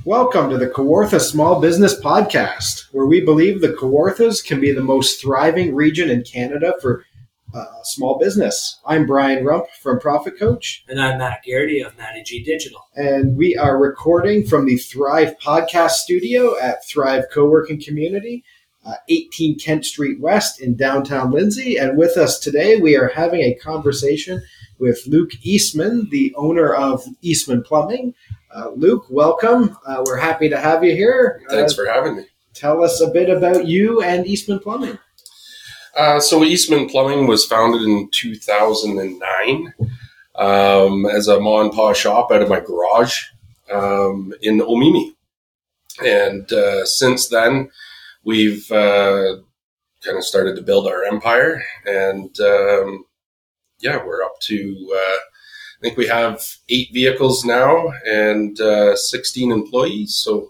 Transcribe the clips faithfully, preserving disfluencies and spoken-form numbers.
Welcome to the Kawartha Small Business Podcast, where we believe the Kawarthas can be the most thriving region in Canada for uh, small business. I'm Brian Rump from Profit Coach. And I'm Matt Garrity of Matty G Digital. And we are recording from the Thrive Podcast Studio at Thrive Co-working Community, uh, eighteen Kent Street West in downtown Lindsay. And with us today, we are having a conversation with Luke Eastman, the owner of Eastman Plumbing. Uh, Luke, welcome. Uh, we're happy to have you here. Thanks uh, for having me. Tell us a bit about you and Eastman Plumbing. Uh, so Eastman Plumbing was founded in two thousand nine um, as a ma and pa shop out of my garage um, in Omemee. And uh, since then, we've uh, kind of started to build our empire. And um, yeah, we're up to... Uh, I think we have eight vehicles now and uh, sixteen employees. So,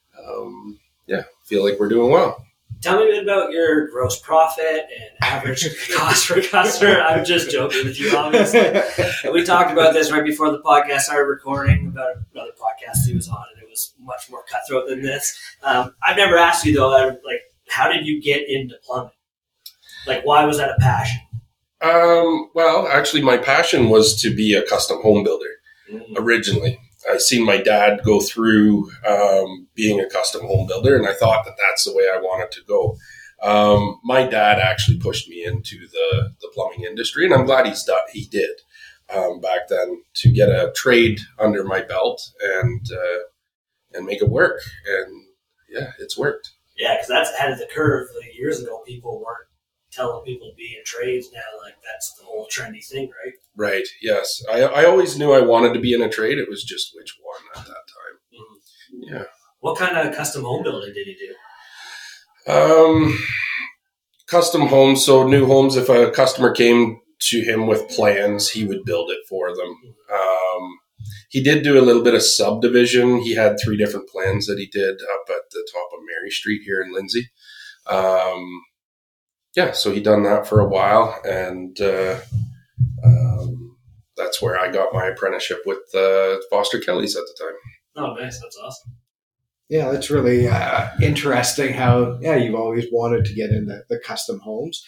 um, yeah, feel like we're doing well. Tell me a bit about your gross profit and average cost per customer. I'm just joking with you, obviously. We talked about this right before the podcast started recording about another podcast he was on, and it was much more cutthroat than this. Um, I've never asked you, though, like, how did you get into plumbing? Like, why was that a passion? Um, well, actually, my passion was to be a custom home builder mm-hmm. originally. I seen my dad go through um, being a custom home builder, and I thought that that's the way I wanted to go. Um, my dad actually pushed me into the, the plumbing industry, and I'm glad he's done, he did um, back then to get a trade under my belt and uh, and make it work. And yeah, it's worked. Yeah, because that's ahead of the curve. Like years ago, people weren't telling people to be in trades. Now, like, that's the whole trendy thing, right? Right, yes. I I always knew I wanted to be in a trade. It was just which one at that time. Mm-hmm. Yeah. What kind of custom home building did you do? Um, custom homes, so new homes. If a customer came to him with plans, he would build it for them. Um, he did do a little bit of subdivision. He had three different plans that he did up at the top of Mary Street here in Lindsay. Um Yeah, so he done that for a while, and uh, um, that's where I got my apprenticeship with uh, Foster Kelley's at the time. Oh, nice. That's awesome. Yeah, that's really uh, interesting how, yeah, you've always wanted to get into the custom homes.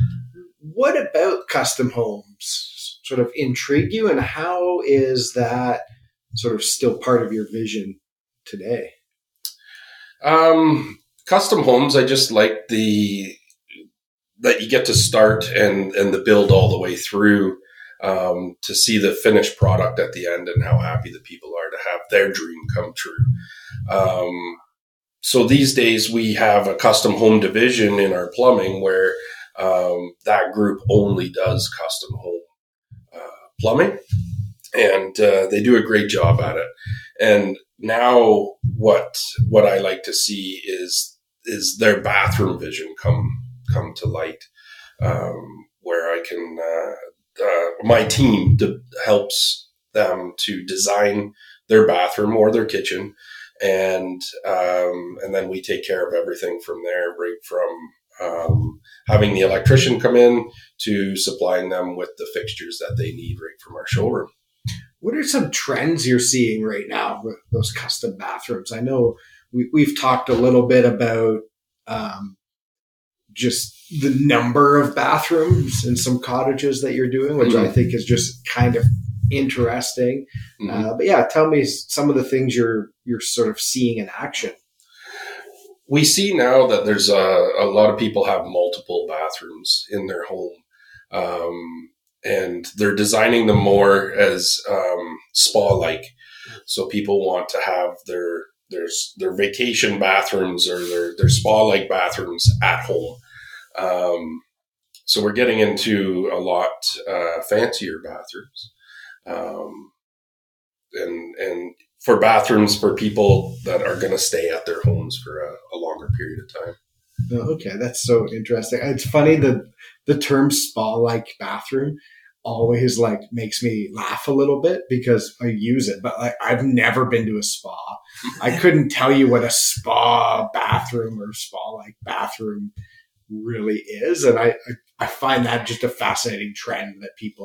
What about custom homes sort of intrigue you, and how is that sort of still part of your vision today? Um, custom homes, I just like the... that you get to start and, and the build all the way through um, to see the finished product at the end and how happy the people are to have their dream come true. Um, so these days we have a custom home division in our plumbing where um, that group only does custom home uh, plumbing, and uh, they do a great job at it. And now what what I like to see is is their bathroom vision come come to light, um, where I can, uh, uh, my team de- helps them to design their bathroom or their kitchen. And, um, and then we take care of everything from there, right from, um, having the electrician come in to supplying them with the fixtures that they need right from our showroom. What are some trends you're seeing right now with those custom bathrooms? I know we, we've talked a little bit about, um, just the number of bathrooms in some cottages that you're doing, which mm-hmm. I think is just kind of interesting. Mm-hmm. Uh, but yeah, tell me some of the things you're you're sort of seeing in action. We see now that there's a, a lot of people have multiple bathrooms in their home, um, and they're designing them more as um, spa-like. So people want to have their their their vacation bathrooms or their their spa-like bathrooms at home. Um, so we're getting into a lot uh, fancier bathrooms, um, and and for bathrooms for people that are going to stay at their homes for a, a longer period of time. Oh, okay, that's so interesting. It's funny that the term spa-like bathroom always like makes me laugh a little bit because I use it, but like I've never been to a spa. I couldn't tell you what a spa bathroom or spa-like bathroom really is. And I, I find that just a fascinating trend that people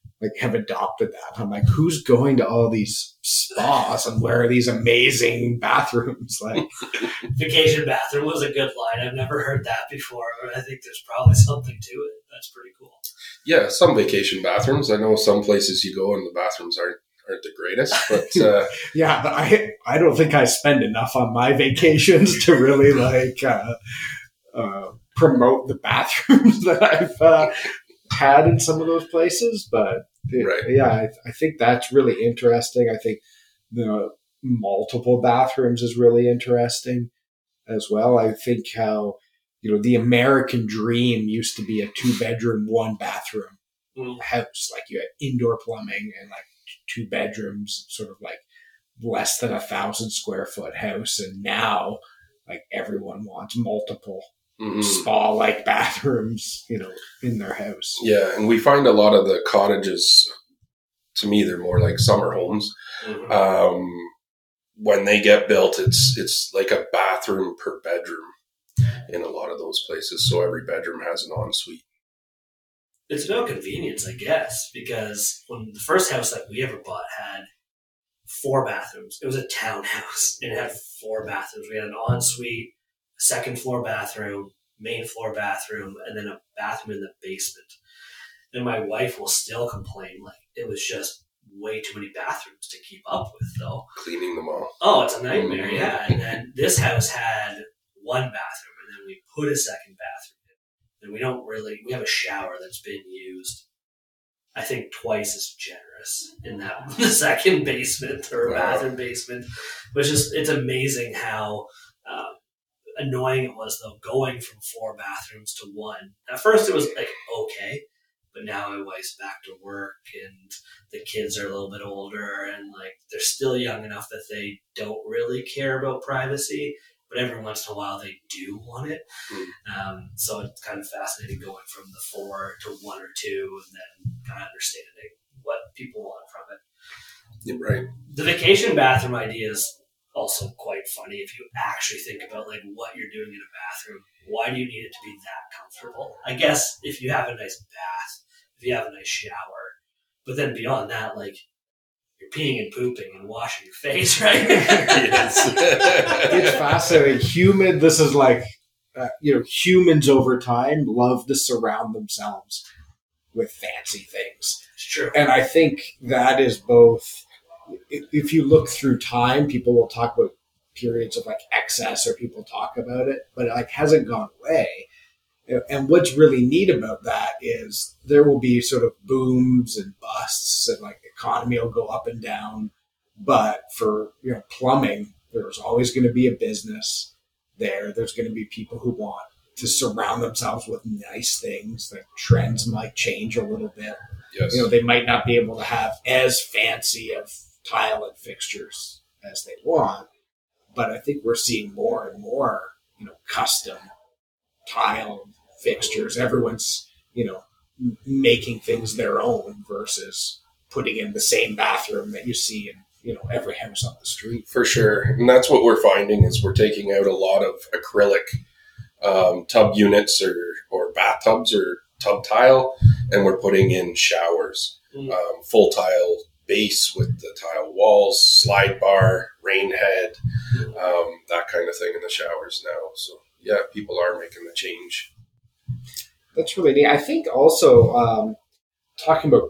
like have adopted that. I'm like, who's going to all these spas and where are these amazing bathrooms? Like, vacation bathroom was a good line. I've never heard that before, but I think there's probably something to it. That's pretty cool. Yeah, some vacation bathrooms. I know some places you go and the bathrooms aren't aren't the greatest, but uh, yeah, but I I don't think I spend enough on my vacations to really like uh, uh, promote the bathrooms that I've uh, had in some of those places. But it, right. yeah, I, I think that's really interesting. I think the multiple bathrooms is really interesting as well. I think how, you know, the American dream used to be a two bedroom, one bathroom mm. house. Like you had indoor plumbing and like two bedrooms, sort of like less than a thousand square foot house. And now like everyone wants multiple mm-hmm. spa like bathrooms, you know, in their house. Yeah. And we find a lot of the cottages, to me, they're more like summer homes. Mm-hmm. Um, when they get built, it's, it's like a bathroom per bedroom in a lot of those places. So every bedroom has an ensuite. It's about convenience, I guess, because when the first house that we ever bought had four bathrooms. It was a townhouse and it had four bathrooms. We had an ensuite, a second floor bathroom, main floor bathroom, and then a bathroom in the basement. And my wife will still complain, like, it was just way too many bathrooms to keep up with, though. Cleaning them all. Oh, it's a nightmare, yeah. And then this house had one bathroom, and then we put a second bathroom in. And we don't really, we have a shower that's been used, I think, twice as generous in that the second basement or wow. bathroom basement. Which is, it's amazing how um, annoying it was, though, going from four bathrooms to one. At first, it was like, okay. But now my wife's back to work and the kids are a little bit older and like they're still young enough that they don't really care about privacy, but every once in a while they do want it. Mm. Um, so it's kind of fascinating going from the four to one or two and then kind of understanding what people want from it. Yeah, right. The vacation bathroom idea is also quite funny if you actually think about like what you're doing in a bathroom. Why do you need it to be that comfortable? I guess if you have a nice bath, if you have a nice shower, but then beyond that, like you're peeing and pooping and washing your face, right? Yes. It's fascinating. Human, this is like, uh, you know, humans over time love to surround themselves with fancy things. It's true. And I think that is both, if you look through time, people will talk about periods of like excess or people talk about it, but it like hasn't gone away. And what's really neat about that is there will be sort of booms and busts and like the economy will go up and down. But for, you know, plumbing, there's always going to be a business there. There's going to be people who want to surround themselves with nice things. The trends might change a little bit. Yes. You know, they might not be able to have as fancy of tile and fixtures as they want. But I think we're seeing more and more, you know, custom tile fixtures. Everyone's, you know, making things their own versus putting in the same bathroom that you see in, you know, every house on the street. For sure. And that's what we're finding is we're taking out a lot of acrylic um, tub units or, or bathtubs or tub tile, and we're putting in showers, mm. um, full tile base with the tile walls, slide bar, rain head, um, that kind of thing in the showers now. So yeah, people are making the change. That's really neat. I think also um, talking about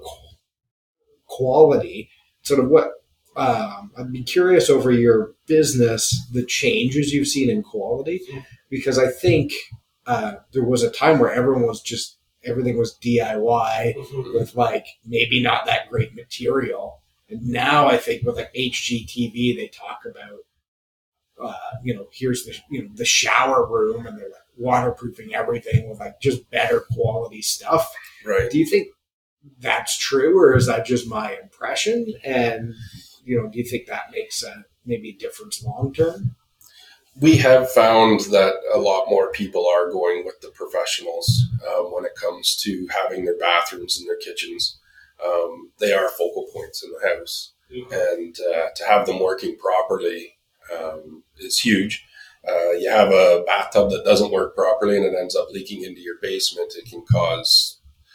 quality, sort of what um, I'd be curious over your business, the changes you've seen in quality, because I think uh, there was a time where everyone was just, everything was D I Y mm-hmm. with like maybe not that great material. And now I think with like H G T V, they talk about, uh, you know, here's the, you know, the shower room and they're like waterproofing everything with like just better quality stuff. Right. Do you think that's true or is that just my impression? And, you know, do you think that makes a maybe a difference long term? We have found that a lot more people are going with the professionals um, when it comes to having their bathrooms and their kitchens. Um, they are focal points in the house. Mm-hmm. And uh, to have them working properly um, is huge. Uh, you have a bathtub that doesn't work properly and it ends up leaking into your basement. It can cause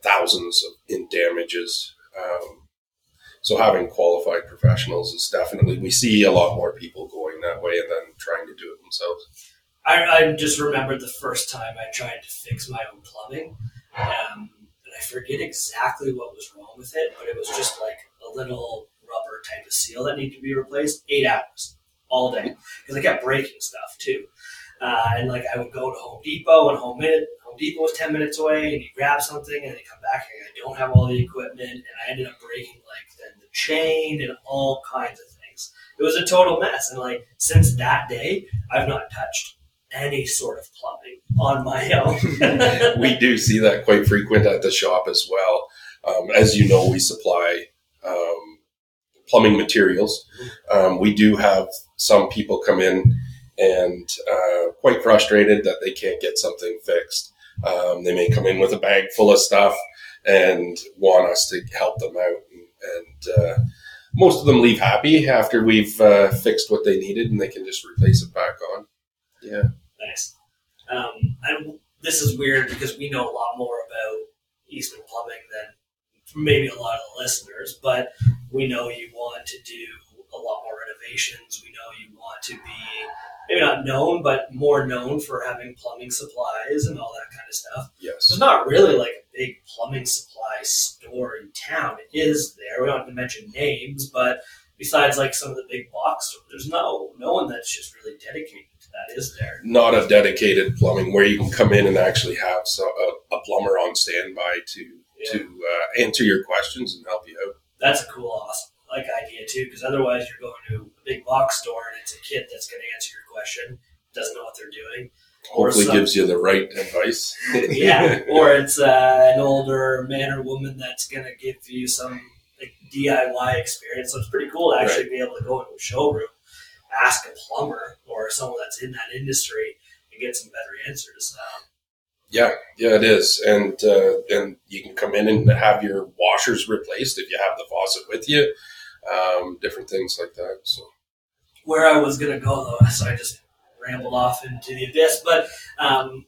thousands of in damages. Um, so having qualified professionals is definitely, we see a lot more people going that way and then trying to do it themselves. I, I just remembered the first time I tried to fix my own plumbing. Um, and I forget exactly what was wrong with it, but it was just like a little rubber type of seal that needed to be replaced. Eight hours all day, because I kept breaking stuff too. Uh, and like I would go to Home Depot, and Home, Minute, Home Depot was ten minutes away, and you grab something, and then you come back, and I don't have all the equipment, and I ended up breaking like the, the chain and all kinds of things. It was a total mess, and like since that day, I've not touched any sort of plumbing on my own. We do see that quite frequent at the shop as well. Um, as you know, we supply um, plumbing materials. Um, we do have some people come in and uh, quite frustrated that they can't get something fixed. Um, they may come in with a bag full of stuff and want us to help them out. And, and uh, most of them leave happy after we've uh, fixed what they needed, and they can just replace it back on. Yeah. Nice. Um, and this is weird because we know a lot more about Eastman Plumbing than maybe a lot of the listeners, but we know you want to do a lot more renovations. We know you want to be maybe not known, but more known for having plumbing supplies and all that kind of stuff. Yes. There's not really like a big plumbing supply store in town. It is there. We don't have to mention names, but besides like some of the big box stores, there's no no one that's just really dedicated to that, is there? Not a dedicated plumbing where you can come in and actually have so, a, a plumber on standby to yeah. to uh, answer your questions and help you out. That's a cool, awesome like idea too, because otherwise you're going to a big box store and it's a kid that's going to answer your question, doesn't know what they're doing. Hopefully gives you the right advice. Yeah, or it's uh, an older man or woman that's going to give you some like, D I Y experience. So it's pretty cool to actually right. be able to go into a showroom, ask a plumber or someone that's in that industry and get some better answers. Um, Yeah, yeah, it is, and uh, and you can come in and have your washers replaced if you have the faucet with you, um, different things like that. So, where I was gonna go though, so I just rambled off into the abyss. But um,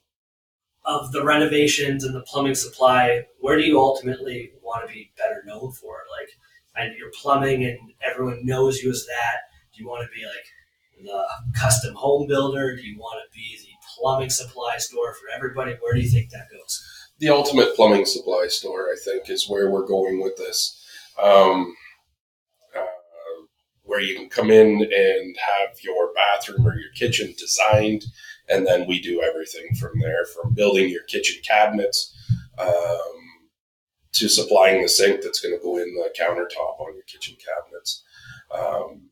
of the renovations and the plumbing supply, where do you ultimately want to be better known for? Like, and your plumbing, and everyone knows you as that. Do you want to be like the custom home builder? Do you want to be the plumbing supply store for everybody? Where do you think that goes? The ultimate plumbing supply store, I think, is where we're going with this. Um, uh, where you can come in and have your bathroom or your kitchen designed, and then we do everything from there, from building your kitchen cabinets um, to supplying the sink that's going to go in the countertop on your kitchen cabinets. Um,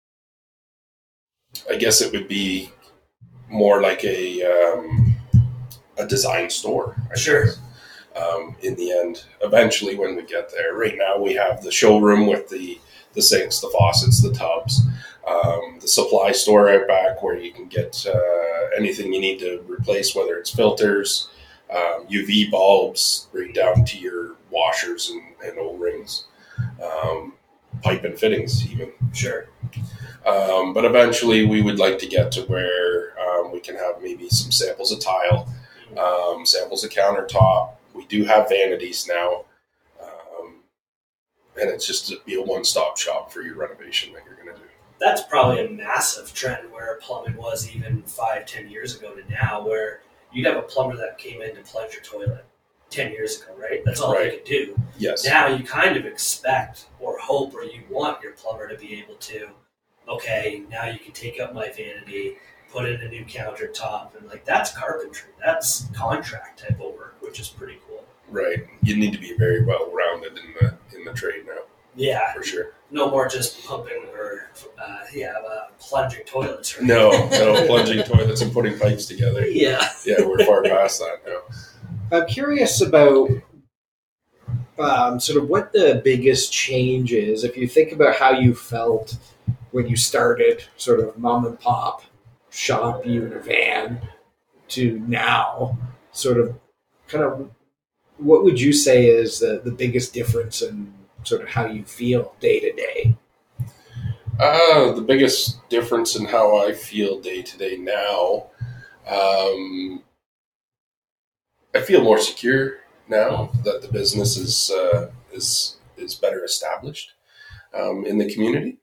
I guess it would be more like a um, a design store. I sure. Guess. Um, in the end, eventually when we get there. Right now we have the showroom with the, the sinks, the faucets, the tubs, um, the supply store out back where you can get uh, anything you need to replace, whether it's filters, um, U V bulbs, right down to your washers and, and O-rings, um, pipe and fittings even. Sure. Um, but eventually we would like to get to where um, we can have maybe some samples of tile, um, samples of countertop. We do have vanities now. Um, and it's just to be a one-stop shop for your renovation that you're going to do. That's probably a massive trend where plumbing was even five, ten years ago to now, where you'd have a plumber that came in to plunge your toilet ten years ago, right? That's all right. they could do. Yes. Now you kind of expect or hope or you want your plumber to be able to, okay, now you can take up my vanity, put in a new countertop, and like that's carpentry. That's contract type of work, which is pretty cool. Right. You need to be very well rounded in the in the trade now. Yeah, for sure. No more just pumping or uh, yeah, uh, plunging toilets. Right? No, no plunging toilets and putting pipes together. Yeah, yeah, we're far past that now. I'm curious about um, sort of what the biggest change is. If you think about how you felt when you started, sort of mom and pop shop, you in a van, to now, sort of, kind of, what would you say is the, the biggest difference in sort of how you feel day to day? Uh, the biggest difference in how I feel day to day now, um, I feel more secure now that the business is uh, is is better established um, in the community.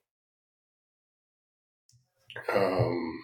Um,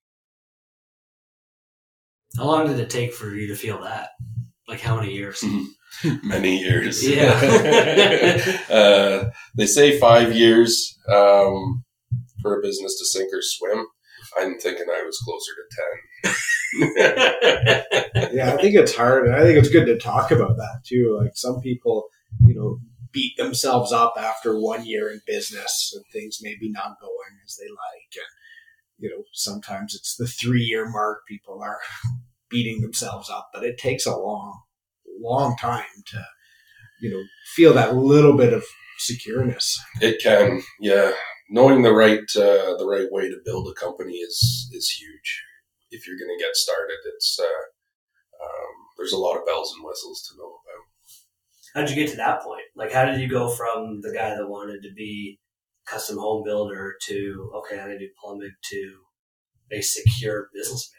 How long did it take for you to feel that? Like how many years? Many years. Yeah. uh, they say five years um, for a business to sink or swim. I'm thinking I was closer to ten. Yeah, I think it's hard, and I think it's good to talk about that too. Like some people, you know, beat themselves up after one year in business and things maybe not going as they like, and you know, sometimes it's the three-year mark. People are beating themselves up, but it takes a long, long time to, you know, feel that little bit of secureness. It can, yeah. Knowing the right uh, the right way to build a company is is huge. If you're going to get started, it's uh, um, there's a lot of bells and whistles to know about. How did you get to that point? Like, how did you go from the guy that wanted to be custom home builder to, okay, I'm going to do plumbing, to a secure businessman?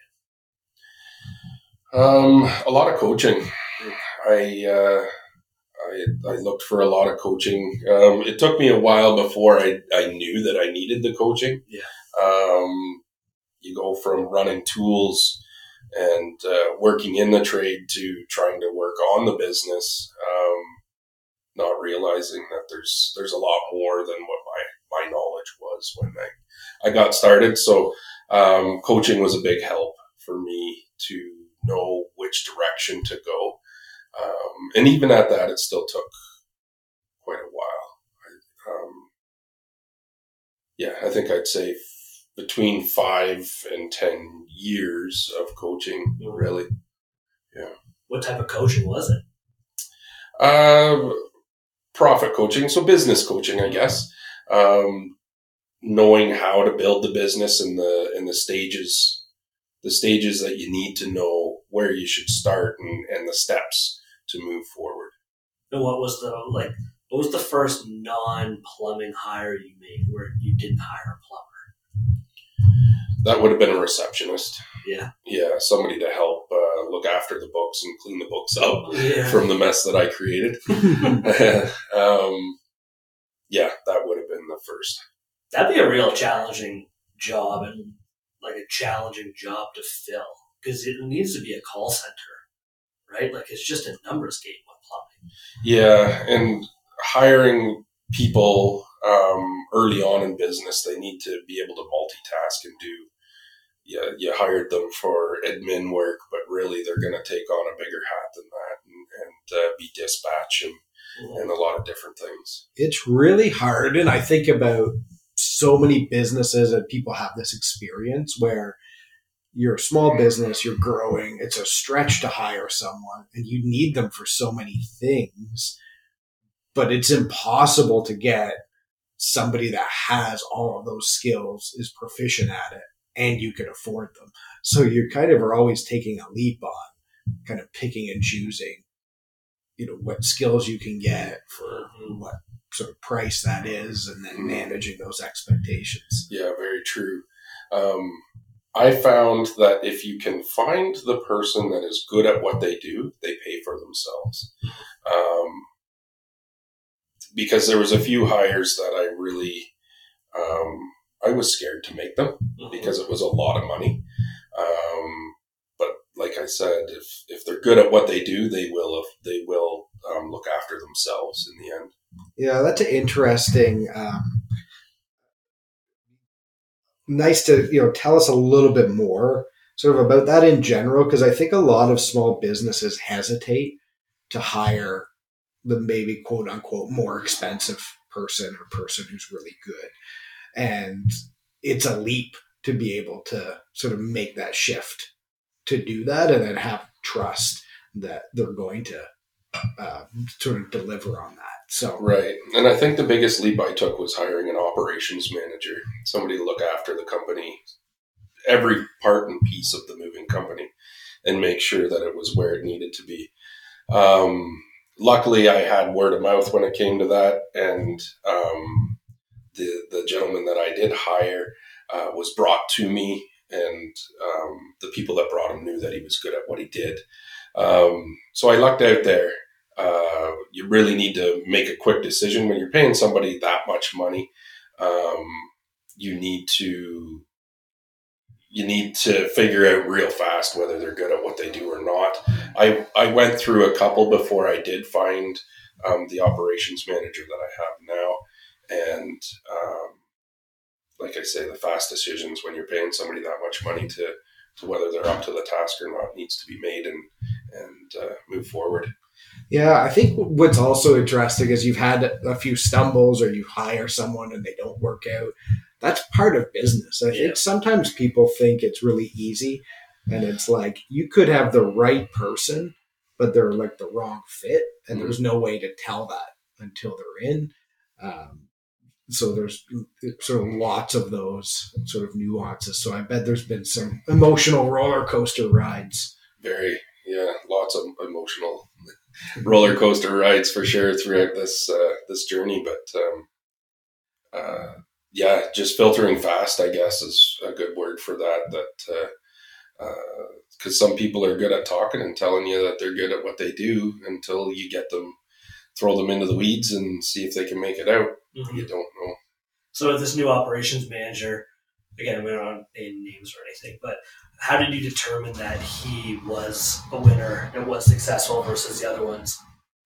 Um, a lot of coaching. I, uh, I, I looked for a lot of coaching. Um, it took me a while before I, I knew that I needed the coaching. Yeah. Um, you go from running tools and uh, working in the trade to trying to work on the business, um, not realizing that there's there's a lot more than what my, my knowledge was when I, I got started. So um, coaching was a big help for me to know which direction to go. Um, and even at that, it still took quite a while. I, um, yeah, I think I'd say f- between five and ten years of coaching, Mm-hmm. really. Yeah. What type of coaching was it? Uh, profit coaching, so business coaching, I guess. Um, knowing how to build the business and the and the stages, the stages that you need to know where you should start and, and the steps to move forward. And what was the, like, what was the first non-plumbing hire you made where you didn't hire a plumber? That would have been a receptionist. Yeah. Yeah, somebody to help uh, look after the books and clean the books up Yeah. from the mess that I created. um, yeah, that would have been the first. That'd be a real challenging job, and like a challenging job to fill, because it needs to be a call center, right? Like it's just a numbers game with plumbing. Yeah, and hiring people um, early on in business, they need to be able to multitask and do. Yeah, you hired them for admin work, but really they're going to take on a bigger hat than that and, and uh, be dispatch and, Mm-hmm. and a lot of different things. It's really hard, and I think about so many businesses and people have this experience where you're a small business, you're growing, it's a stretch to hire someone, and you need them for so many things, but it's impossible to get somebody that has all of those skills, is proficient at it, and you can afford them. So you kind of are always taking a leap on kind of picking and choosing, you know, what skills you can get for what sort of price that is, and then managing those expectations. Yeah, very true. Um, I found that if you can find the person that is good at what they do, they pay for themselves. Um, because there was a few hires that I really, um, I was scared to make them because it was a lot of money. Um, but like I said, if, if they're good at what they do, they will, they will um, look after themselves in the end. Yeah, that's an interesting. Um, nice to, you know, tell us a little bit more sort of about that in general, because I think a lot of small businesses hesitate to hire the maybe quote unquote more expensive person or person who's really good. And it's a leap to be able to sort of make that shift to do that and then have trust that they're going to uh, sort of deliver on that. So Right. And I think the biggest leap I took was hiring an operations manager, somebody to look after the company, every part and piece of the moving company, and make sure that it was where it needed to be. Um, luckily, I had word of mouth when it came to that, and um, the the gentleman that I did hire uh, was brought to me, and um, the people that brought him knew that he was good at what he did. Um, so I lucked out there. uh, you really need to make a quick decision when you're paying somebody that much money. Um, you need to you need to figure out real fast whether they're good at what they do or not. I I went through a couple before I did find um, the operations manager that I have now, and um, like I say, the fast decisions when you're paying somebody that much money to, to whether they're up to the task or not needs to be made and and uh, move forward. Yeah, I think what's also interesting is you've had a few stumbles or you hire someone and they don't work out. That's part of business. I Yeah. think sometimes people think it's really easy, and it's like you could have the right person, but they're like the wrong fit, and there's no way to tell that until they're in. Um, so there's sort of lots of those sort of nuances. So I bet there's been some emotional roller coaster rides. Very, yeah, lots of emotional roller coaster rides for sure throughout this uh, this journey. But um, uh, yeah, just filtering fast, I guess, is a good word for that. That because uh, uh, some people are good at talking and telling you that they're good at what they do until you get them, throw them into the weeds and see if they can make it out. Mm-hmm. You don't know. So with this new operations manager, again, we don't want to name names or anything, but how did you determine that he was a winner and was successful versus the other ones?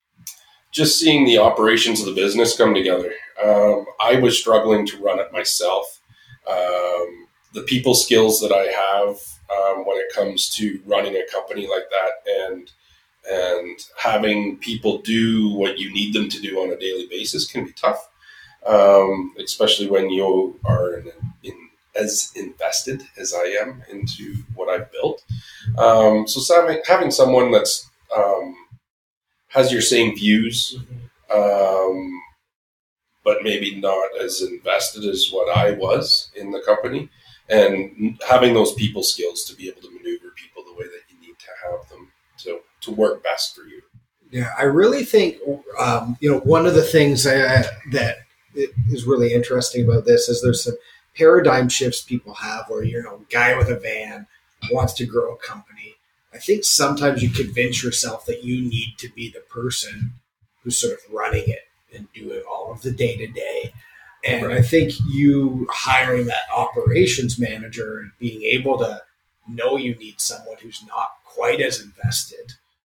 Just seeing the operations of the business come together. Um, I was struggling to run it myself. Um, the people skills that I have um, when it comes to running a company like that and and having people do what you need them to do on a daily basis can be tough, um, especially when you are in, in as invested as I am into what I've built. Um, so having, having someone that's um, has your same views, um, but maybe not as invested as what I was in the company, and having those people skills to be able to maneuver people the way that you need to have them to, to work best for you. Yeah, I really think, um, you know, one of the things uh, that is really interesting about this is there's some paradigm shifts people have where, you know, guy with a van wants to grow a company. I think sometimes you convince yourself that you need to be the person who's sort of running it and doing all of the day to day. And Right. I think you hiring that operations manager and being able to know you need someone who's not quite as invested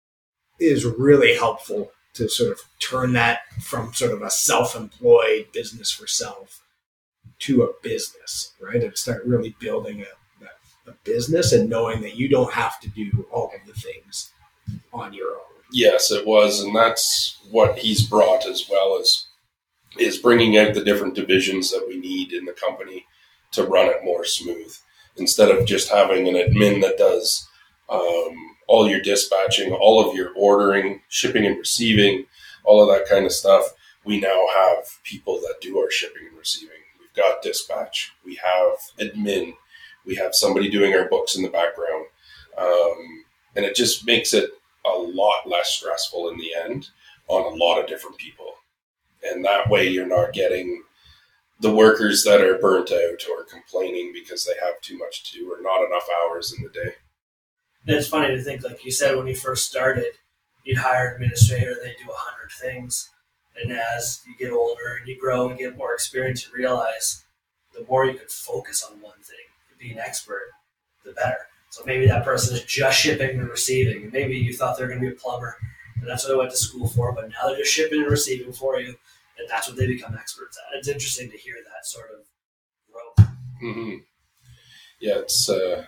is really helpful to sort of turn that from sort of a self-employed business for self to a business, right? And start really building a, a business and knowing that you don't have to do all of the things on your own. Yes, it was. And that's what he's brought as well as is bringing out the different divisions that we need in the company to run it more smooth. Instead of just having an admin that does um, all your dispatching, all of your ordering, shipping and receiving, all of that kind of stuff, we now have people that do our shipping and receiving. We've got dispatch. We have admin. We have somebody doing our books in the background. Um, and it just makes it a lot less stressful in the end on a lot of different people. And that way you're not getting the workers that are burnt out or complaining because they have too much to do or not enough hours in the day. And it's funny to think, like you said, when you first started, you'd hire an administrator, they do a hundred things. And as you get older and you grow and get more experience, you realize the more you can focus on one thing, be an expert, the better. So maybe that person is just shipping and receiving. And maybe you thought they were going to be a plumber, and that's what they went to school for, but now they're just shipping and receiving for you, and that's what they become experts at. It's interesting to hear that sort of growth. Mm-hmm. Yeah, it's uh,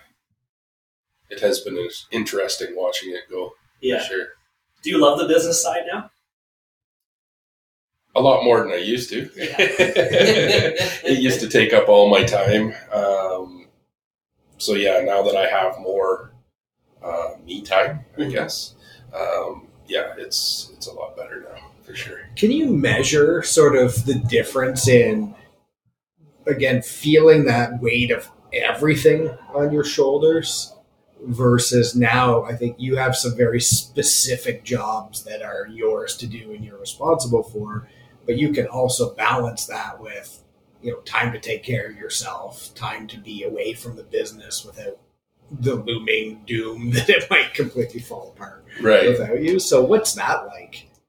it has been interesting watching it go. Yeah. For sure. Do you love the business side now? A lot more than I used to. Yeah. It used to take up all my time. Um, so yeah, now that I have more uh, me time, I Mhm. guess, um, yeah, it's it's a lot better now for sure. Can you measure sort of the difference in, again, feeling that weight of everything on your shoulders versus now I think you have some very specific jobs that are yours to do and you're responsible for, but you can also balance that with, you know, time to take care of yourself, time to be away from the business without the looming doom that it might completely fall apart Right. without you. So what's that like?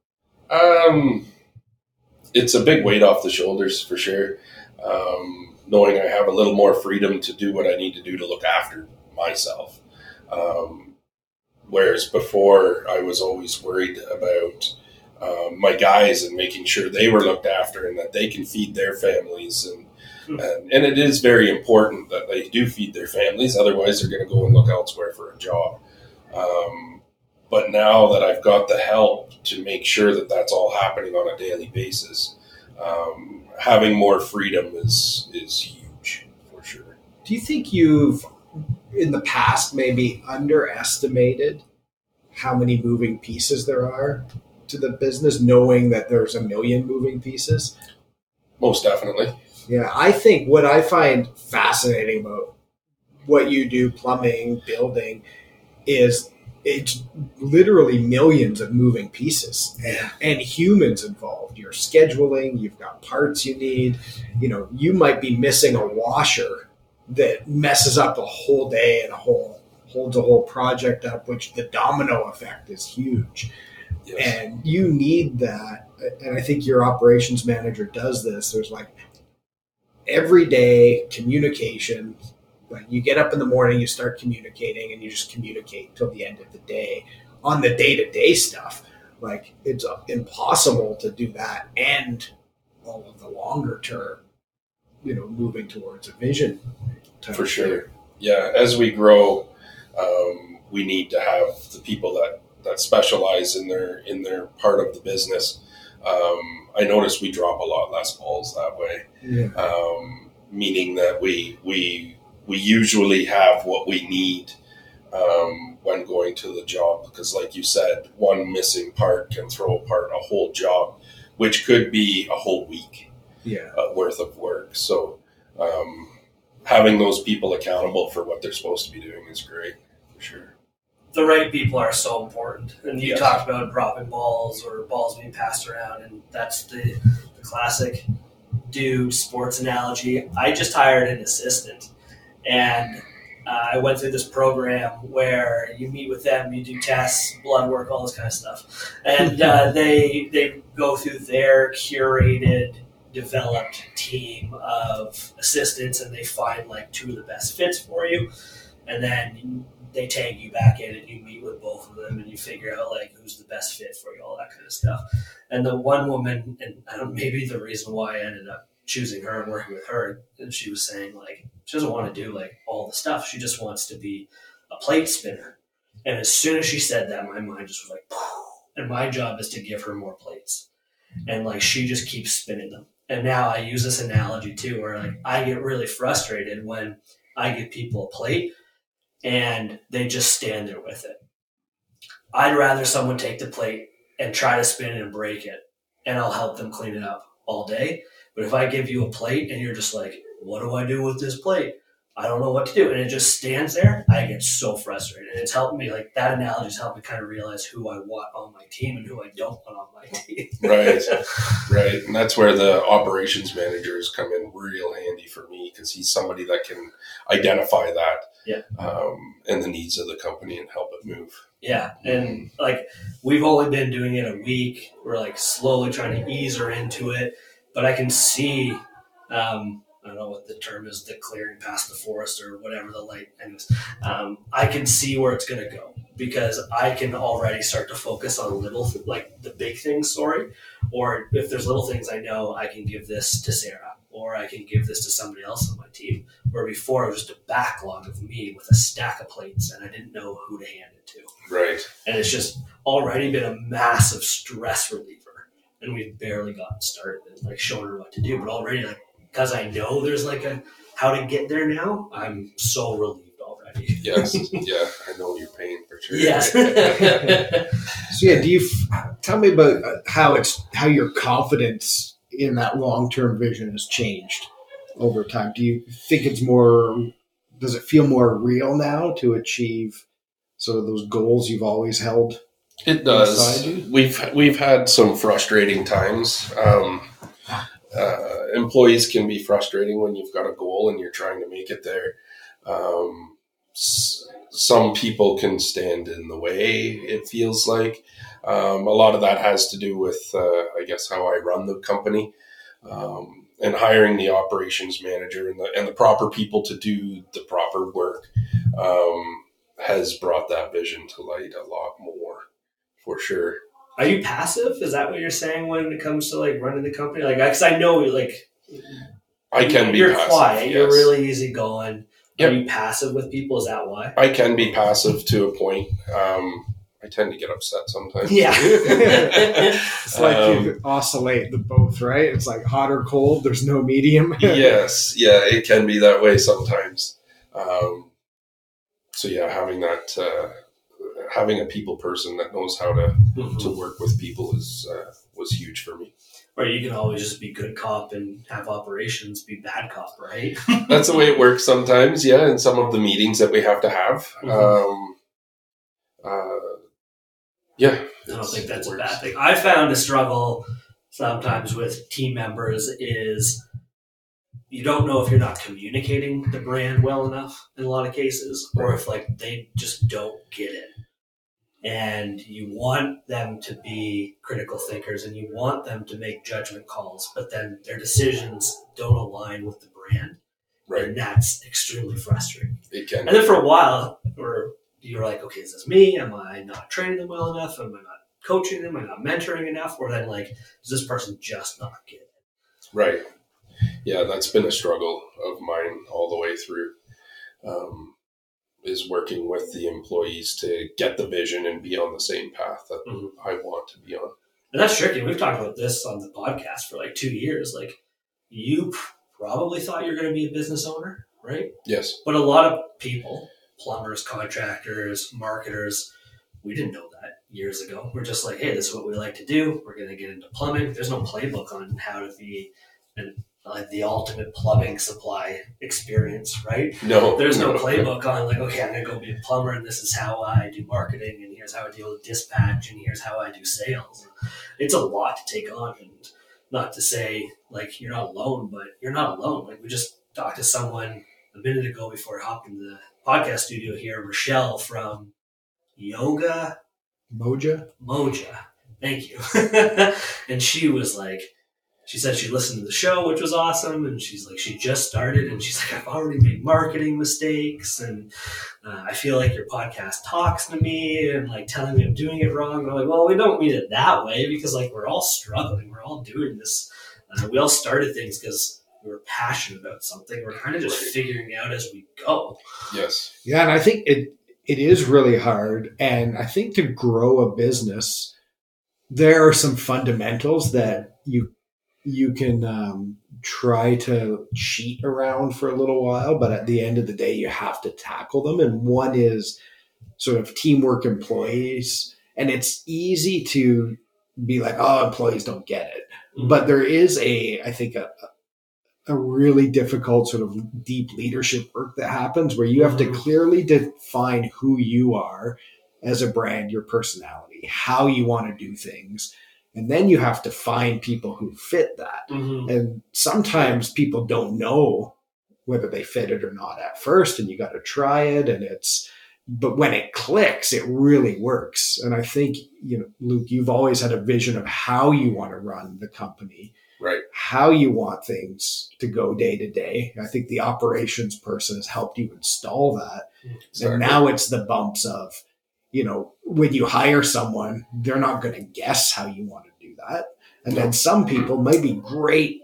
Um, it's a big weight off the shoulders for sure. Um, knowing I have a little more freedom to do what I need to do to look after myself. Um, whereas before I was always worried about um, my guys and making sure they were looked after and that they can feed their families. And, and, and it is very important that they do feed their families. Otherwise they're going to go and look elsewhere for a job. Um, but now that I've got the help to make sure that that's all happening on a daily basis, um, having more freedom is, is huge for sure. Do you think you've, in the past, maybe underestimated how many moving pieces there are to the business, knowing that there's a million moving pieces? Most definitely. Yeah, I think what I find fascinating about what you do, plumbing, building, is it's literally millions of moving pieces and, and humans involved. You're scheduling, you've got parts you need. You know, you might be missing a washer that messes up a whole day and a whole holds a whole project up, which the domino effect is huge. Yes. And you need that. And I think your operations manager does this. There's like everyday communication. Like you get up in the morning, you start communicating, and you just communicate till the end of the day on the day-to-day stuff. Like it's impossible to do that and all of the longer term, you know, moving towards a vision. For sure. Yeah. As we grow, um, we need to have the people that, that specialize in their, in their part of the business. Um, I notice we drop a lot less balls that way. Yeah. Um, meaning that we, we, we usually have what we need, um, when going to the job, because like you said, one missing part can throw apart a whole job, which could be a whole week yeah. uh, worth of work. So, um, having those people accountable for what they're supposed to be doing is great, for sure. The right people are so important. And you yes. talked about dropping balls or balls being passed around, and that's the, the classic dude sports analogy. I just hired an assistant, and uh, I went through this program where you meet with them, you do tests, blood work, all this kind of stuff. And uh, they they go through their curated, developed team of assistants, and they find like two of the best fits for you, and then they tag you back in and you meet with both of them and you figure out like who's the best fit for you, all that kind of stuff. And the one woman, and I don't maybe the reason why I ended up choosing her and working with her, and she was saying like she doesn't want to do like all the stuff, she just wants to be a plate spinner. And as soon as she said that, my mind just was like poof, and my job is to give her more plates, and like she just keeps spinning them. And now I use this analogy too, where like I get really frustrated when I give people a plate and they just stand there with it. I'd rather someone take the plate and try to spin it and break it, and I'll help them clean it up all day. But if I give you a plate and you're just like, what do I do with this plate? I don't know what to do. And it just stands there, I get so frustrated. And it's helped me, like that analogy has helped me kind of realize who I want on my team and who I don't want on my team. Right, right. And that's where the operations managers come in real handy for me, because he's somebody that can identify that yeah. um, and the needs of the company and help it move. Yeah. And like we've only been doing it a week. We're like slowly trying to ease her into it. But I can see, um, I don't know what the term is, the clearing past the forest or whatever the light. Anyways, um, I can see where it's going to go, because I can already start to focus on little, like the big things, sorry. Or if there's little things I know, I can give this to Sarah, or I can give this to somebody else on my team. Where before it was just a backlog of me with a stack of plates and I didn't know who to hand it to. Right. And it's just already been a massive stress reliever. And we've barely gotten started and like showing her what to do. But already, like, because I know there's like a how to get there now, I'm so relieved already. Yes. Yeah. I know your pain for sure. Yes. So yeah, do you f- tell me about how it's how your confidence in that long-term vision has changed over time? Do you think it's more, does it feel more real now to achieve sort of those goals you've always held? It does. We've we've had some frustrating times. Um, uh, employees can be frustrating when you've got a goal and you're trying to make it there. Um, s- some people can stand in the way, it feels like. Um, a lot of that has to do with, uh, I guess, how I run the company, um, and hiring the operations manager and the, and the proper people to do the proper work, um, has brought that vision to light a lot more, for sure. Are you passive? Is that what you're saying when it comes to like running the company? Like, because I know like I can be you're passive, quiet, yes. you're really easygoing. Yep. Are you passive with people? Is that why? I can be passive to a point. Um, I tend to get upset sometimes. Yeah. It's like Um, you oscillate the both, right? It's like hot or cold. There's no medium. Yes, yeah, it can be that way sometimes. Um, so yeah, having that, uh, having a people person that knows how to, Mhm. to work with people is uh, was huge for me. Or you can always just be good cop and have operations be bad cop, right? That's the way it works sometimes. Yeah, in some of the meetings that we have to have. Mhm. Um, uh, yeah, I don't think that's it a works. bad thing. I found a struggle sometimes with team members is you don't know if you're not communicating the brand well enough in a lot of cases, or if like they just don't get it. And you want them to be critical thinkers and you want them to make judgment calls, but then their decisions don't align with the brand. Right. And that's extremely frustrating. It can. And then for a while, or you're like, okay, is this me? Am I not training them well enough? Am I not coaching them? Am I not mentoring enough? Or then like, does this person just not get it? Right. Yeah, that's been a struggle of mine all the way through, um, is working with the employees to get the vision and be on the same path that Mhm. I want to be on. And that's tricky. We've talked about this on the podcast for like two years. Like, you probably thought you're going to be a business owner, right? Yes. But a lot of people, plumbers, contractors, marketers, we didn't know that years ago. We're just like, hey, this is what we like to do. We're going to get into plumbing. There's no playbook on how to be an, like the ultimate plumbing supply experience, right? No. There's no playbook on like, okay, I'm going to go be a plumber and this is how I do marketing and here's how I deal with dispatch and here's how I do sales. It's a lot to take on, and not to say like you're not alone, but you're not alone. Like we just talked to someone a minute ago before I hopped in the podcast studio here, Rochelle from Yoga Moja? Moja. Thank you. And she was like, she said she listened to the show, which was awesome. And she's like, she just started and she's like, I've already made marketing mistakes. And uh, I feel like your podcast talks to me and like telling me I'm doing it wrong. And I'm like, well, we don't mean it that way because like we're all struggling. We're all doing this. Uh, we all started things because we were passionate about something. We're kind of just figuring out as we go. Yes. Yeah, and I think it it is really hard. And I think to grow a business, there are some fundamentals that you you can um, try to cheat around for a little while, but at the end of the day, you have to tackle them. And one is sort of teamwork employees. And it's easy to be like, oh, employees don't get it. Mm-hmm. But there is a, I think, a, a really difficult sort of deep leadership work that happens where you have to Mhm. clearly clearly define who you are as a brand, your personality, how you want to do things. And then you have to find people who fit that. Mm-hmm. And sometimes people don't know whether they fit it or not at first, and you got to try it. And it's, but when it clicks, it really works. And I think, you know, Luke, you've always had a vision of how you want to run the company, Right. how you want things to go day to day. I think the operations person has helped you install that. Exactly. And now it's the bumps of, you know, when you hire someone, they're not going to guess how you want to do that. And then some people might be great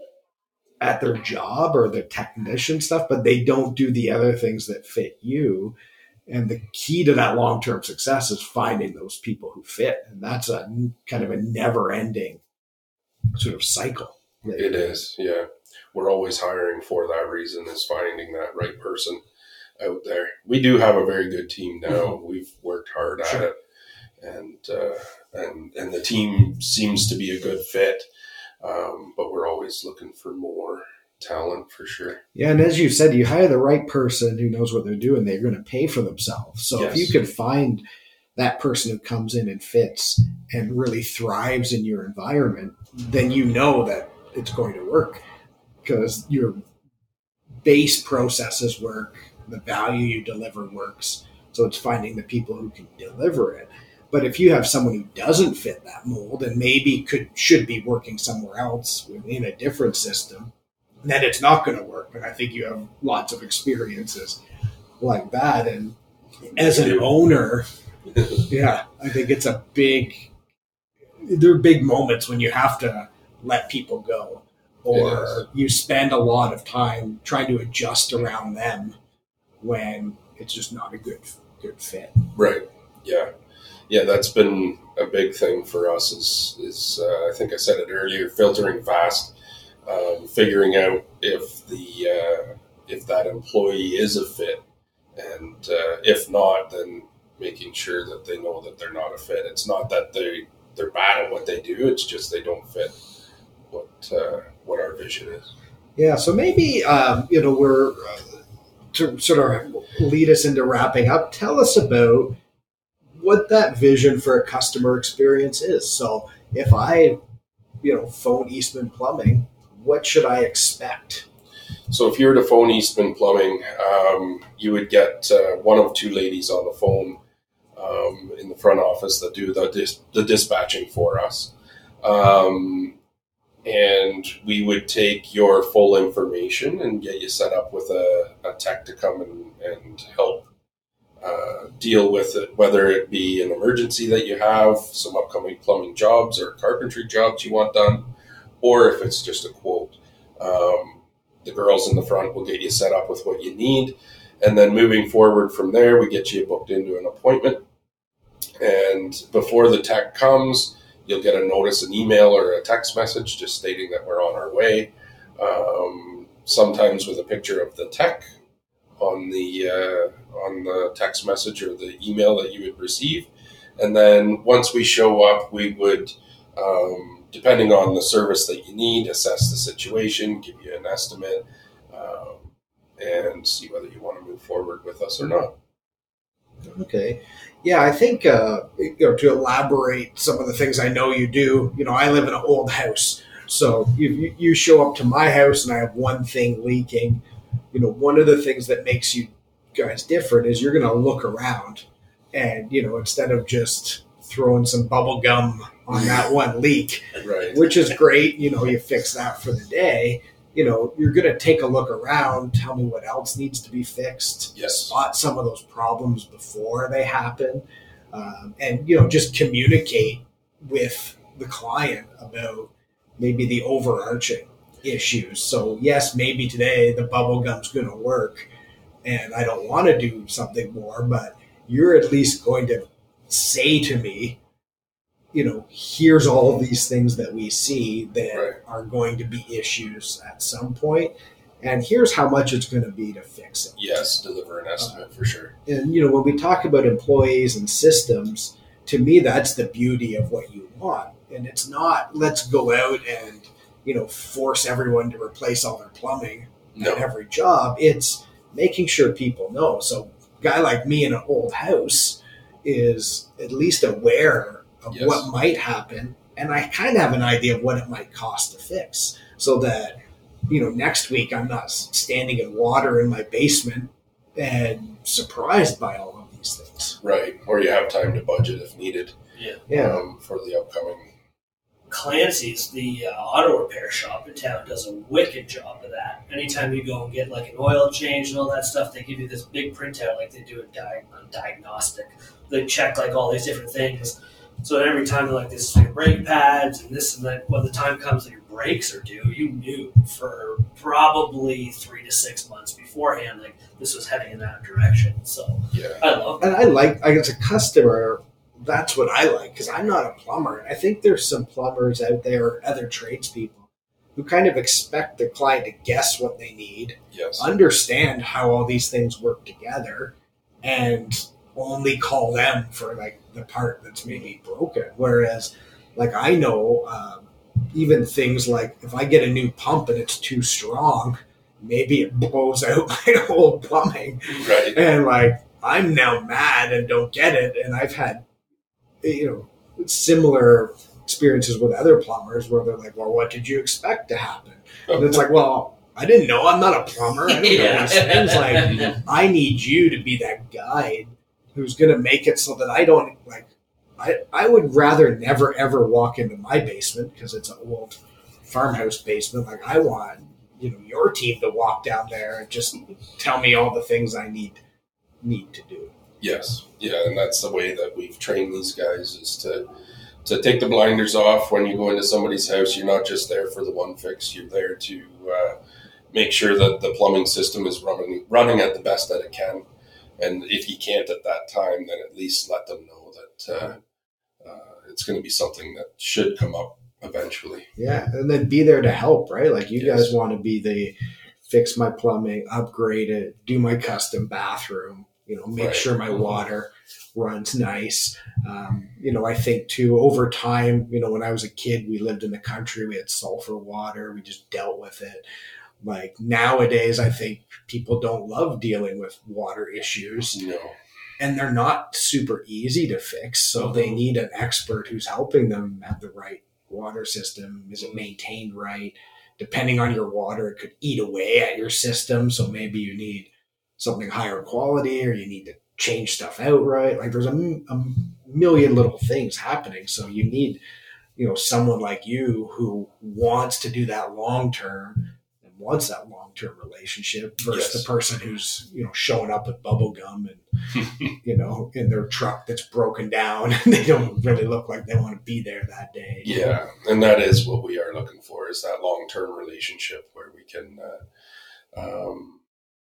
at their job or their technician stuff, but they don't do the other things that fit you. And the key to that long-term success is finding those people who fit. And that's a kind of a never-ending sort of cycle. It is, yeah. We're always hiring for that reason, is finding that right person out there. We do have a very good team now. Mm-hmm. We've worked hard at Sure. it, and uh, and and the team seems to be a good fit. Um, but we're always looking for more talent, for sure. Yeah, and as you said, you hire the right person who knows what they're doing, they're going to pay for themselves. So Yes. if you could find that person who comes in and fits and really thrives in your environment, then you know that it's going to work because your base processes work, the value you deliver works. So it's finding the people who can deliver it. But if you have someone who doesn't fit that mold and maybe could should be working somewhere else in a different system, then it's not going to work. And I think you have lots of experiences like that. And as an owner, yeah, I think it's a big, there are big moments when you have to let people go, or you spend a lot of time trying to adjust around them when it's just not a good good fit. Right. Yeah. Yeah, that's been a big thing for us is, is uh, I think I said it earlier, filtering fast, um, figuring out if the uh, if that employee is a fit. And uh, if not, then making sure that they know that they're not a fit. It's not that they, they're bad at what they do. It's just they don't fit what uh, what our vision is. Yeah, so maybe, um, you know, we're, uh, to sort of lead us into wrapping up, tell us about what that vision for a customer experience is. So if I, you know, phone Eastman Plumbing, what should I expect? So if you were to phone Eastman Plumbing, um, you would get uh, one of two ladies on the phone um, in the front office that do the, dis- the dispatching for us. Um, and we would take your full information and get you set up with a, a tech to come and, and help uh, deal with it, whether it be an emergency that you have, some upcoming plumbing jobs or carpentry jobs you want done, or if it's just a quote. Um, the girls in the front will get you set up with what you need. And then moving forward from there, we get you booked into an appointment. And before the tech comes, you'll get a notice, an email or a text message just stating that we're on our way. Um, sometimes with a picture of the tech on the uh, on the text message or the email that you would receive. And then once we show up, we would, um, depending on the service that you need, assess the situation, give you an estimate, um, and see whether you want to move forward with us or not. Okay. Yeah, I think, uh, you know, to elaborate some of the things I know you do, you know, I live in an old house. So you, you show up to my house and I have one thing leaking. You know, one of the things that makes you guys different is you're going to look around and, you know, instead of just throwing some bubble gum on that one leak, Right. which is great, you know, you fix that for the day. You know, you're going to take a look around, tell me what else needs to be fixed, Yes. spot some of those problems before they happen, um, and, you know, just communicate with the client about maybe the overarching issues. So, yes, maybe today the bubble gum's going to work and I don't want to do something more, but you're at least going to say to me, you know, here's all these things that we see that Right. are going to be issues at some point, and here's how much it's going to be to fix it. Yes, deliver an estimate uh, for sure. And, you know, when we talk about employees and systems, to me, that's the beauty of what you want. And it's not, let's go out and, you know, force everyone to replace all their plumbing No. at every job. It's making sure people know. So a guy like me in an old house is at least aware of Yes. what might happen, and I kind of have an idea of what it might cost to fix, so that, you know, next week I'm not standing in water in my basement and surprised by all of these things. Right. Or you have time to budget if needed. Yeah. Yeah. Um, for the upcoming. Clancy's, the uh, auto repair shop in town, does a wicked job of that. Anytime you go and get like an oil change and all that stuff, they give you this big printout like they do a, di- a diagnostic. They check like all these different things. So every time they're like, this is for your brake pads and this and that, when the time comes that your brakes are due, you knew for probably three to six months beforehand, like this was heading in that direction. So Yeah. I love that. And I like, I as a customer, that's what I like, because I'm not a plumber. I think there's some plumbers out there, or other tradespeople, who kind of expect the client to guess what they need, Yes. understand how all these things work together, and only call them for like the part that's maybe broken. Whereas, like, I know um, even things like if I get a new pump and it's too strong, maybe it blows out my old plumbing, Right. and like I'm now mad and don't get it. And I've had, you know, similar experiences with other plumbers where they're like, well, what did you expect to happen? And it's like, well, I didn't know. I'm not a plumber. I don't Yeah. know these things. Like, I need you to be that guide who's going to make it so that I don't, like, I, I would rather never, ever walk into my basement because it's an old farmhouse basement. Like, I want, you know, your team to walk down there and just tell me all the things I need need to do. Yes, yeah, and that's the way that we've trained these guys is to to take the blinders off when you go into somebody's house. You're not just there for the one fix. You're there to uh, make sure that the plumbing system is running running at the best that it can. And if you can't at that time, then at least let them know that uh, uh, it's going to be something that should come up eventually. Yeah, and then be there to help, right? Like, you Yes. guys want to be the fix my plumbing, upgrade it, do my custom bathroom, you know, make Right. sure my water runs nice. Um, you know, I think too, over time, you know, when I was a kid, we lived in the country, we had sulfur water, we just dealt with it. Like, nowadays, I think people don't love dealing with water issues, No. and they're not super easy to fix. So they need an expert who's helping them have the right water system. Is it maintained right? Depending on your water, it could eat away at your system. So maybe you need something higher quality, or you need to change stuff out right. Like, there's a, m- a million little things happening. So you need, you know, someone like you who wants to do that long term and wants that long term relationship versus Yes. the person who's, you know, showing up with bubble gum and, you know, in their truck that's broken down and they don't really look like they want to be there that day. Yeah, and that is what we are looking for, is that long-term relationship where we can, uh, um,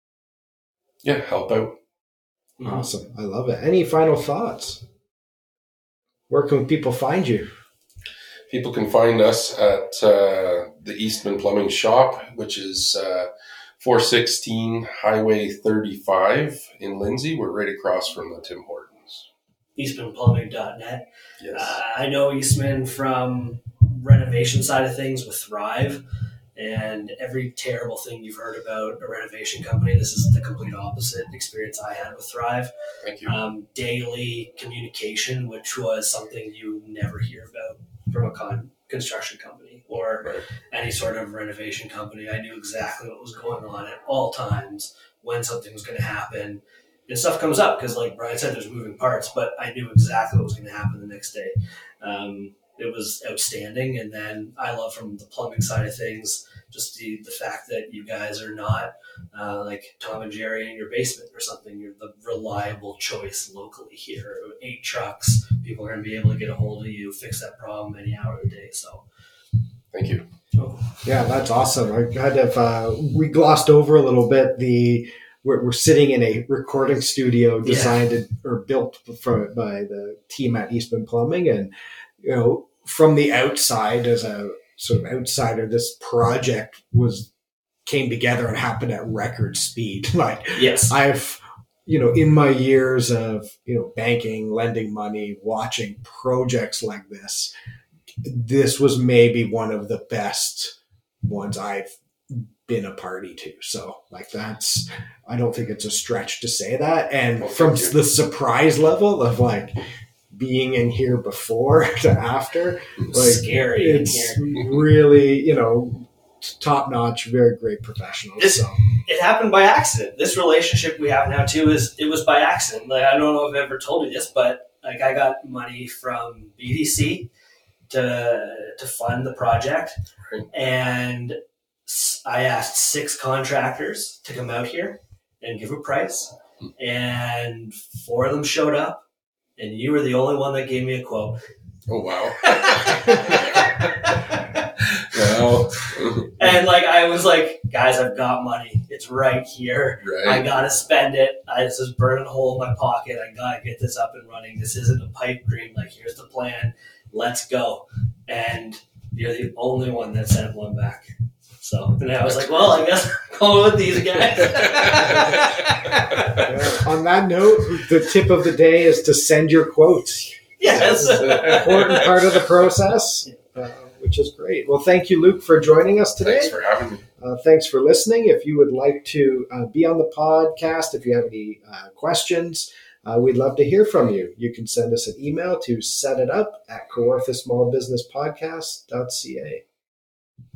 yeah, help out. Awesome. I love it. Any final thoughts? Where can people find you? People can find us at uh, the Eastman Plumbing Shop, which is uh, four sixteen Highway thirty-five in Lindsay. We're right across from the Tim Hortons. eastman plumbing dot net. Yes. Uh, I know Eastman from renovation side of things with Thrive, and every terrible thing you've heard about a renovation company, this is the complete opposite experience I had with Thrive. Thank you. Um, daily communication, which was something you never hear about from a con- construction company or Right. any sort of renovation company. I knew exactly what was going on at all times, when something was going to happen. And stuff comes up because, like Brian said, there's moving parts, but I knew exactly what was going to happen the next day. Um, it was outstanding. And then I love, from the plumbing side of things, just the, the fact that you guys are not uh, like Tom and Jerry in your basement or something. You're the reliable choice locally here. Eight trucks, people are going to be able to get a hold of you, fix that problem any hour of the day. So, Thank you. so Yeah, that's awesome. I kind of, uh, we glossed over a little bit the, we're, we're sitting in a recording studio designed yeah. or built for, by the team at Eastman Plumbing. And, you know, from the outside, as a sort of outsider, this project was, came together and happened at record speed. Like, yes, I've, you know, in my years of, you know, banking, lending money, watching projects like this, this was maybe one of the best ones I've been a party to. So, like, that's, I don't think it's a stretch to say that. And well, from the surprise level of, like, being in here before to after, like, scary. It's really, you know, top notch, very great professionals. This, so. It happened by accident. This relationship we have now too is it was by accident. Like, I don't know if I've ever told you this, but like, I got money from B D C to to fund the project, right. and I asked six contractors to come out here and give a price, and four of them showed up, and you were the only one that gave me a quote. Oh wow. Well, and like, I was like, guys, I've got money. It's right here. Right. I gotta spend it. I just was burning a hole in my pocket. I gotta get this up and running. This isn't a pipe dream. Like, here's the plan. Let's go. And you're the only one that sent one back. So, and I was like, well, I guess I'm going with these guys. Yeah, on that note, the tip of the day is to send your quotes. Yes. That's an important part of the process, uh, which is great. Well, thank you, Luke, for joining us today. Thanks for having me. Uh, thanks for listening. If you would like to uh, be on the podcast, if you have any uh, questions, uh, we'd love to hear from you. You can send us an email to setitup at kawartha small business podcast dot c a.